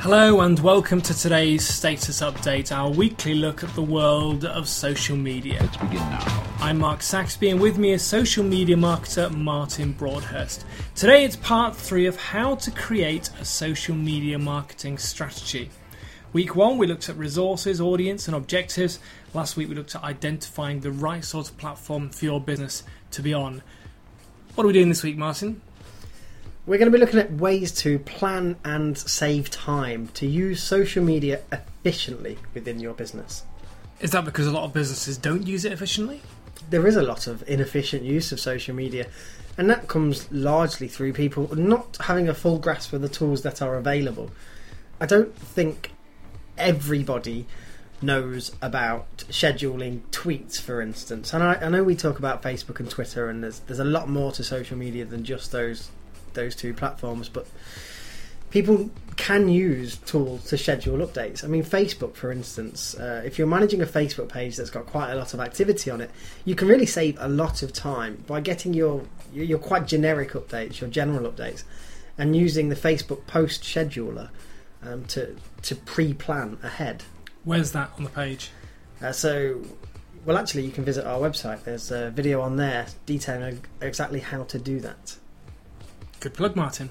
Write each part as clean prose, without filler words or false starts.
Hello and welcome to today's Status Update, our weekly look at the world of social media. Let's begin now. I'm Mark Saxby and with me is social media marketer Martin Broadhurst. Today it's part 3 of how to create a social media marketing strategy. Week 1 we looked at resources, audience and objectives. Last week we looked at identifying the right sort of platform for your business to be on. What are we doing this week, Martin? We're going to be looking at ways to plan and save time to use social media efficiently within your business. Is that because a lot of businesses don't use it efficiently? There is a lot of inefficient use of social media, and that comes largely through people not having a full grasp of the tools that are available. I don't think everybody knows about scheduling tweets, for instance. And I know we talk about Facebook and Twitter, and there's a lot more to social media than just those two platforms, but people can use tools to schedule updates. I mean, Facebook, for instance, if you're managing a Facebook page that's got quite a lot of activity on it, you can really save a lot of time by getting your quite generic updates, your general updates, and using the Facebook post scheduler to pre-plan ahead. Where's that on the page? Well, actually, you can visit our website. There's a video on there detailing exactly how to do that. Good plug, Martin.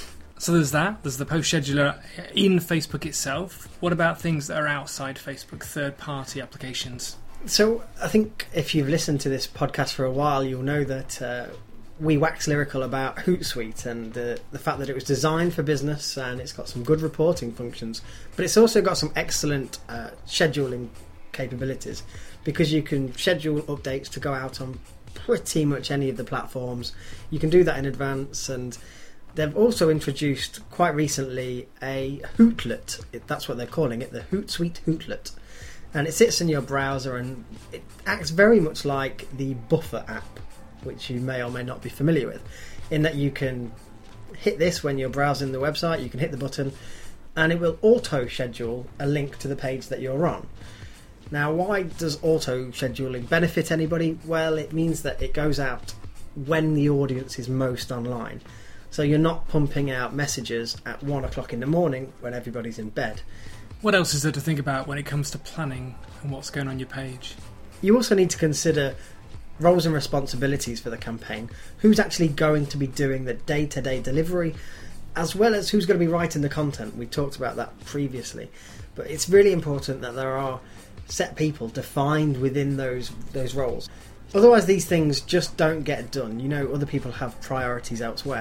So there's that. There's the post scheduler in Facebook itself. What about things that are outside Facebook, third-party applications? So I think if you've listened to this podcast for a while, you'll know that we wax lyrical about Hootsuite and the fact that it was designed for business and it's got some good reporting functions, but it's also got some excellent scheduling capabilities, because you can schedule updates to go out on pretty much any of the platforms. You can do that in advance, and they've also introduced quite recently a Hootlet. That's what they're calling it, the Hootsuite Hootlet. And it sits in your browser and it acts very much like the Buffer app, which you may or may not be familiar with, in that you can hit this when you're browsing the website, you can hit the button and it will auto-schedule a link to the page that you're on. Now, why does auto-scheduling benefit anybody? Well, it means that it goes out when the audience is most online. So you're not pumping out messages at 1 o'clock in the morning when everybody's in bed. What else is there to think about when it comes to planning and what's going on your page? You also need to consider roles and responsibilities for the campaign. Who's actually going to be doing the day-to-day delivery, as well as who's going to be writing the content. We talked about that previously. But it's really important that there are set people defined within those roles. Otherwise, these things just don't get done. You know, other people have priorities elsewhere.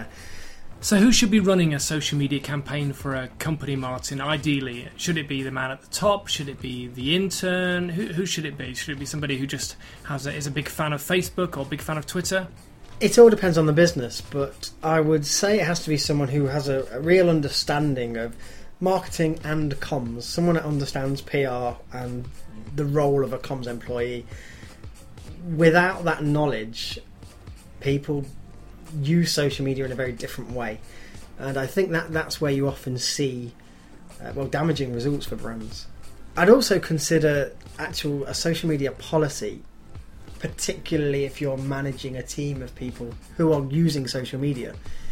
So who should be running a social media campaign for a company, Martin? Ideally, should it be the man at the top? Should it be the intern? Who should it be? Should it be somebody who just is a big fan of Facebook or big fan of Twitter? It all depends on the business, but I would say it has to be someone who has a real understanding of marketing and comms, someone that understands PR and the role of a comms employee. Without that knowledge, people use social media in a very different way, and I think that's where you often see damaging results for brands. I'd also consider a social media policy, particularly if you're managing a team of people who are using social media.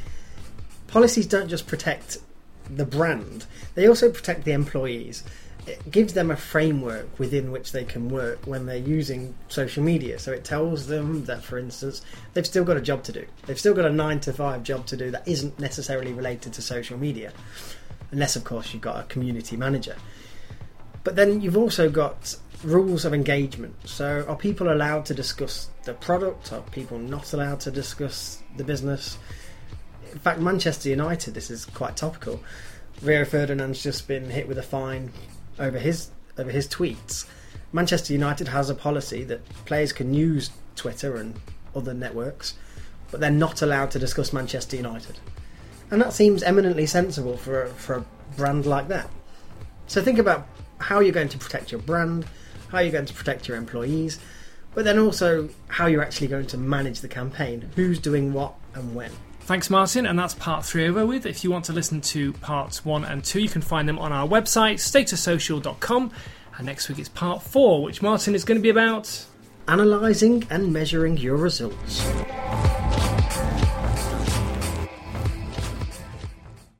Policies don't just protect the brand, they also protect the employees. It gives them a framework within which they can work when they're using social media. So it tells them that, for instance, they've still got a job to do. They've still got a 9-to-5 job to do that isn't necessarily related to social media, unless, of course, you've got a community manager. But then you've also got rules of engagement. So are people allowed to discuss the product? Are people not allowed to discuss the business? In fact, Manchester United, this is quite topical. Rio Ferdinand's just been hit with a fine over his tweets. Manchester United has a policy that players can use Twitter and other networks, but they're not allowed to discuss Manchester United. And that seems eminently sensible for a brand like that. So think about how you're going to protect your brand, how you're going to protect your employees, but then also how you're actually going to manage the campaign, who's doing what and when. Thanks, Martin, and that's part 3 over with. If you want to listen to parts 1 and 2, you can find them on our website, statussocial.com. And next week it's part 4, which, Martin, is going to be about analysing and measuring your results.